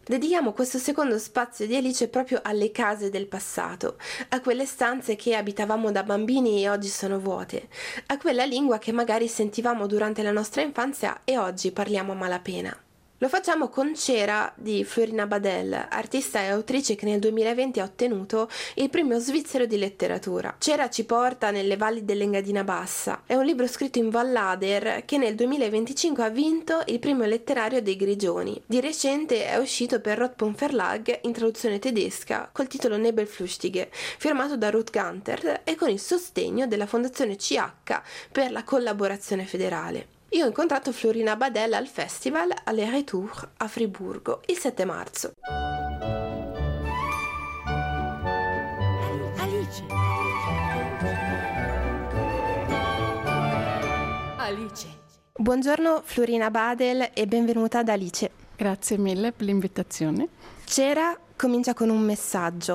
Dedichiamo questo secondo spazio di Alice proprio alle case del passato, a quelle stanze che abitavamo da bambini e oggi sono vuote, a quella lingua che magari sentivamo durante la nostra infanzia e oggi parliamo a malapena. Lo facciamo con Cera di Florina Badel, artista e autrice che nel 2020 ha ottenuto il premio svizzero di letteratura. Cera ci porta nelle valli dell'Engadina Bassa. È un libro scritto in Vallader che nel 2025 ha vinto il premio letterario dei Grigioni. Di recente è uscito per Rotpunkt Verlag in traduzione tedesca col titolo Nebelflüchtige, firmato da Ruth Gunter e con il sostegno della Fondazione CH per la collaborazione federale. Io ho incontrato Florina Badel al festival Aller Retour a Friburgo il 7 marzo. Alice. Buongiorno Florina Badel e benvenuta ad Alice. Grazie mille per l'invitazione. Cera comincia con un messaggio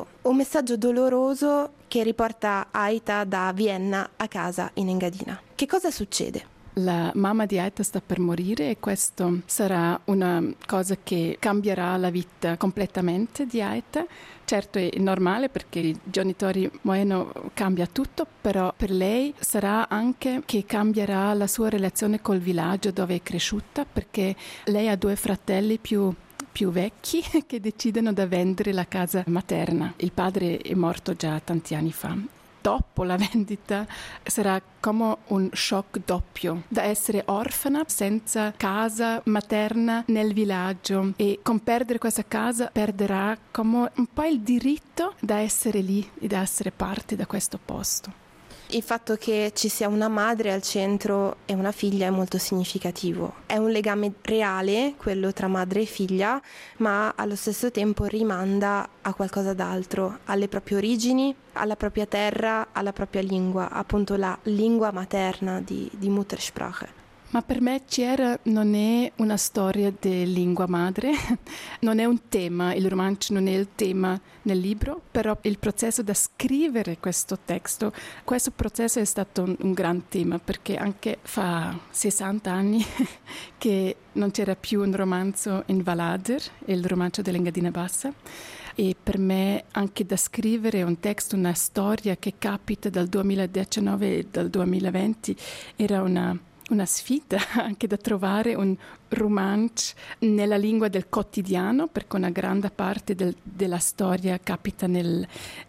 doloroso che riporta Aita da Vienna a casa in Engadina. Che cosa succede? La mamma di Aita sta per morire e questo sarà una cosa che cambierà la vita completamente di Aita. Certo è normale perché i genitori muoiono, cambia tutto, però per lei sarà anche che cambierà la sua relazione col villaggio dove è cresciuta, perché lei ha 2 fratelli più vecchi che decidono di vendere la casa materna. Il padre è morto già tanti anni fa. Dopo la vendita sarà come un shock doppio, da essere orfana senza casa materna nel villaggio, e con perdere questa casa perderà come un po' il diritto da essere lì e da essere parte da questo posto. Il fatto che ci sia una madre al centro e una figlia è molto significativo. È un legame reale, quello tra madre e figlia, ma allo stesso tempo rimanda a qualcosa d'altro, alle proprie origini, alla propria terra, alla propria lingua, appunto la lingua materna di Muttersprache. Ma per me Cera non è una storia di lingua madre, non è un tema, il romanzo non è il tema nel libro, però il processo da scrivere questo testo, questo processo è stato un gran tema, perché anche fa 60 anni che non c'era più un romanzo in Vallader, il romanzo dell'Engadina Bassa, e per me anche da scrivere un testo, una storia che capita dal 2019 e dal 2020 era una sfida anche da trovare un romanzo nella lingua del quotidiano, perché una grande parte della storia capita nel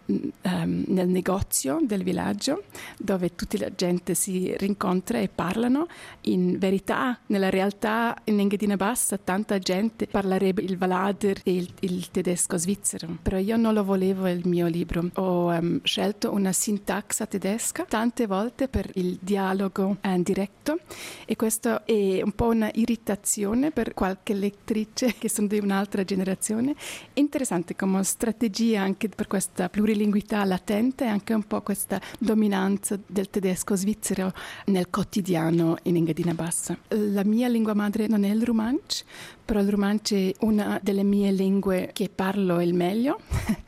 negozio del villaggio, dove tutta la gente si rincontra e parlano. In verità, nella realtà in Engadina Bassa tanta gente parlerebbe il Vallader e il tedesco svizzero, però io non lo volevo il mio libro. Ho scelto una sintaxa tedesca tante volte per il dialogo diretto, e questo è un po' una irritazione per qualche lettrice che sono di un'altra generazione. Interessante come strategia anche per questa plurilinguità latente e anche un po' questa dominanza del tedesco svizzero nel quotidiano in Engadina Bassa. La mia lingua madre non è il romanzo, però il romanzo è una delle mie lingue che parlo il meglio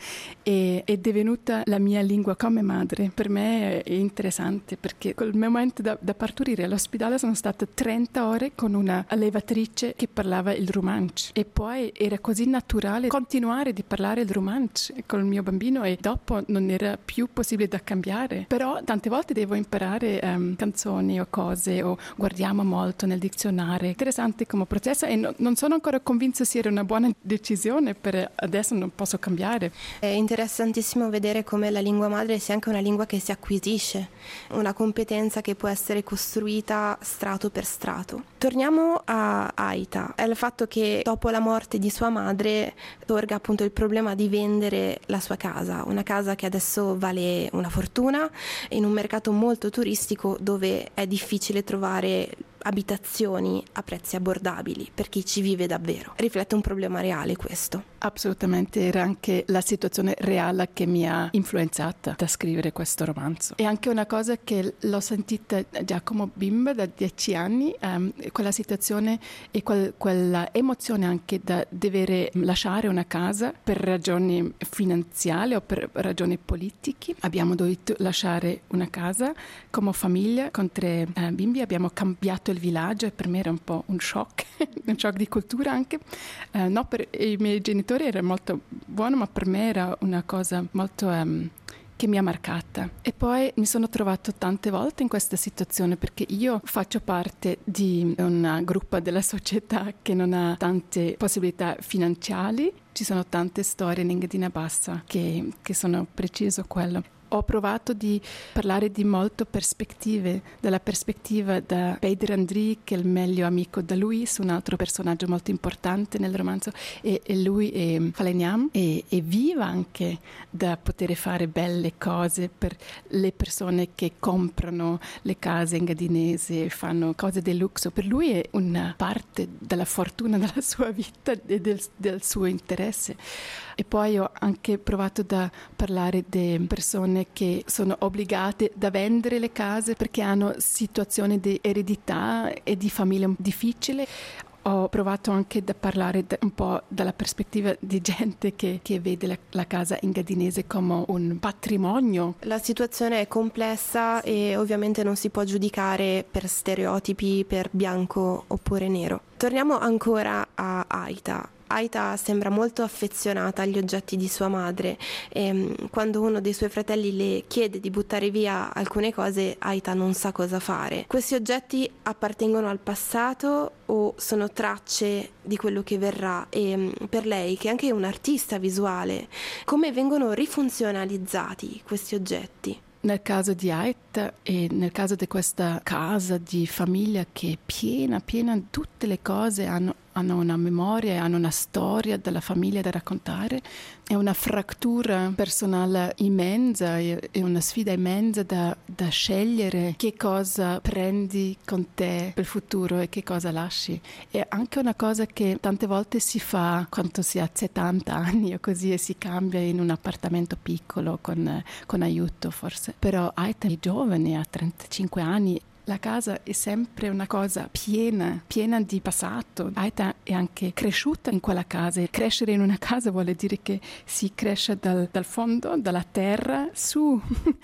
e è divenuta la mia lingua come madre. Per me è interessante perché col momento da partorire all'ospedale sono state 30 ore con una allevatrice che parlava il romanzo, e poi era così naturale continuare di parlare il romanzo con il mio bambino, e dopo non era più possibile da cambiare. Però tante volte devo imparare canzoni o cose, o guardiamo molto nel dizionario. Interessante come processo, e non sono ancora convinta sia una buona decisione, per adesso non posso cambiare. È interessantissimo vedere come la lingua madre sia anche una lingua che si acquisisce, una competenza che può essere costruita strato per strato. Torniamo a Aita, è il fatto che dopo la morte di sua madre sorga appunto il problema di vendere la sua casa, una casa che adesso vale una fortuna in un mercato molto turistico dove è difficile trovare abitazioni a prezzi abbordabili per chi ci vive davvero. Riflette un problema reale questo. Assolutamente, era anche la situazione reale che mi ha influenzata da scrivere questo romanzo. È anche una cosa che l'ho sentita già come bimba da 10 anni, quella situazione e quella emozione anche da dover lasciare una casa per ragioni finanziarie o per ragioni politiche. Abbiamo dovuto lasciare una casa come famiglia con 3 bimbi, abbiamo cambiato tutto il villaggio e per me era un po' un shock, un shock di cultura anche. No, per i miei genitori era molto buono, ma per me era una cosa molto che mi ha marcata. E poi mi sono trovato tante volte in questa situazione perché io faccio parte di un gruppo della società che non ha tante possibilità finanziarie. Ci sono tante storie in Engadina Bassa che sono preciso quello. Ho provato di parlare di molte prospettive, dalla prospettiva da Peder Andri, che è il meglio amico da Luis, un altro personaggio molto importante nel romanzo, e lui è falegnam e vive anche da poter fare belle cose per le persone che comprano le case engadinesi e fanno cose di lusso. Per lui è una parte della fortuna della sua vita e del suo interesse. E poi ho anche provato da parlare di persone che sono obbligate da vendere le case perché hanno situazioni di eredità e di famiglia difficile. Ho provato anche da parlare un po' dalla prospettiva di gente che vede la casa engadinese come un patrimonio. La situazione è complessa e ovviamente non si può giudicare per stereotipi, per bianco oppure nero. Torniamo ancora a Aita. Aita sembra molto affezionata agli oggetti di sua madre e quando uno dei suoi fratelli le chiede di buttare via alcune cose, Aita non sa cosa fare. Questi oggetti appartengono al passato o sono tracce di quello che verrà? E per lei, che è anche un'artista visuale, come vengono rifunzionalizzati questi oggetti? Nel caso di Aita e nel caso di questa casa di famiglia che è piena, tutte le cose hanno una memoria, hanno una storia della famiglia da raccontare. È una frattura personale immensa, è una sfida immensa da scegliere che cosa prendi con te per il futuro e che cosa lasci. È anche una cosa che tante volte si fa quando si ha 70 anni o così e si cambia in un appartamento piccolo con aiuto forse. Però Aita è giovane, ha 35 anni. La casa è sempre una cosa piena di passato. Aita è anche cresciuta in quella casa. Crescere in una casa vuol dire che si cresce dal fondo, dalla terra, su.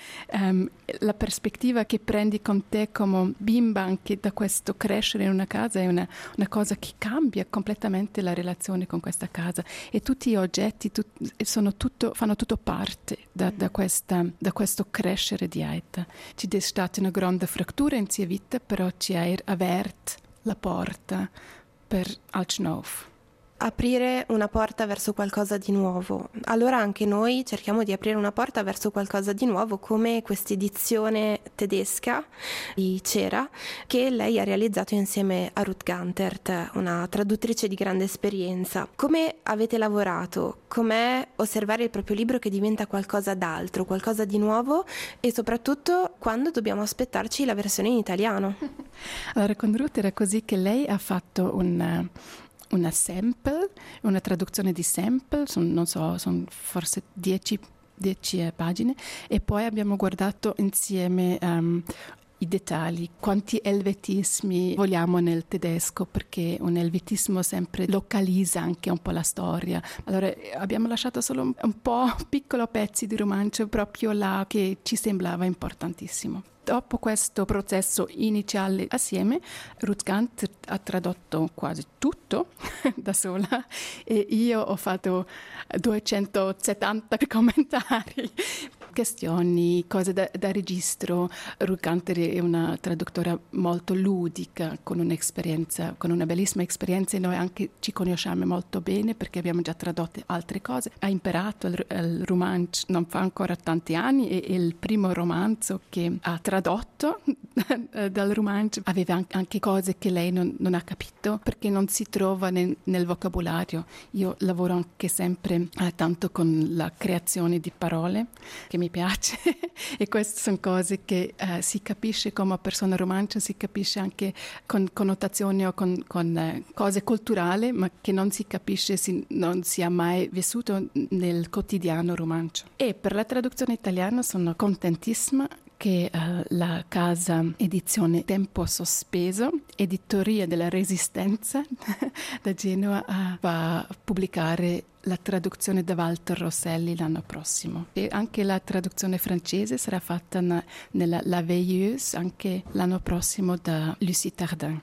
La prospettiva che prendi con te come bimba anche da questo crescere in una casa è una cosa che cambia completamente la relazione con questa casa. E tutti gli oggetti fanno tutto parte da questo crescere di Aita. C'è stata una grande frattura in sua vita, però ci ha aperto la porta per il nuovo. Aprire una porta verso qualcosa di nuovo. Allora anche noi cerchiamo di aprire una porta verso qualcosa di nuovo, come questa edizione tedesca di Cera che lei ha realizzato insieme a Ruth Gantert, una traduttrice di grande esperienza. Come avete lavorato? Com'è osservare il proprio libro che diventa qualcosa d'altro, qualcosa di nuovo, e soprattutto quando dobbiamo aspettarci la versione in italiano? Allora con Ruth era così che lei ha fatto una sample, una traduzione di sample, sono forse 10 pagine, e poi abbiamo guardato insieme i dettagli, quanti elvetismi vogliamo nel tedesco, perché un elvetismo sempre localizza anche un po' la storia. Allora abbiamo lasciato solo un po' piccoli pezzi di romanzo proprio là che ci sembrava importantissimo. Dopo questo processo iniziale assieme, Ruth Gantert ha tradotto quasi tutto da sola e io ho fatto 270 commentari, questioni, cose da registro. Ruth Gantert è una traduttora molto ludica, con una bellissima esperienza, e noi anche ci conosciamo molto bene perché abbiamo già tradotto altre cose. Ha imparato il romanzo non fa ancora tanti anni, e il primo romanzo che ha tradotto dal romanzo aveva anche cose che lei non ha capito perché non si trova nel vocabolario. Io lavoro anche sempre tanto con la creazione di parole, che mi piace e queste sono cose che si capisce come persona romanzo, si capisce anche con connotazioni o con cose culturali, ma che non si capisce se non si è mai vissuto nel quotidiano romanzo. E per la traduzione italiana sono contentissima che la casa edizione Tempo Sospeso, editoria della Resistenza da Genova, va a pubblicare la traduzione da Walter Rosselli l'anno prossimo. E anche la traduzione francese sarà fatta nella La Veilleuse anche l'anno prossimo da Lucie Tardin.